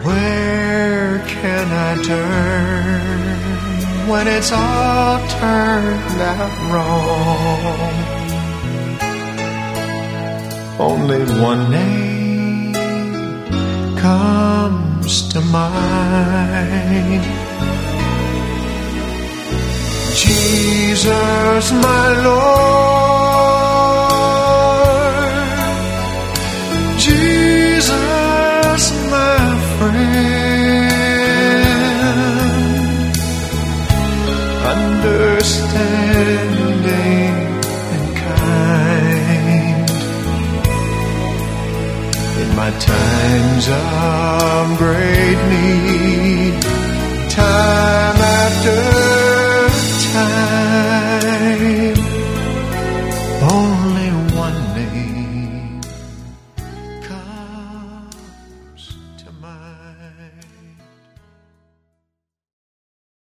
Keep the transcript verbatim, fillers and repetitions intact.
Where can I turn when it's all turned out wrong? Only one name comes to mind. Jesus, my Lord. Jesus, my friend. Understanding and kind in my times of great need, time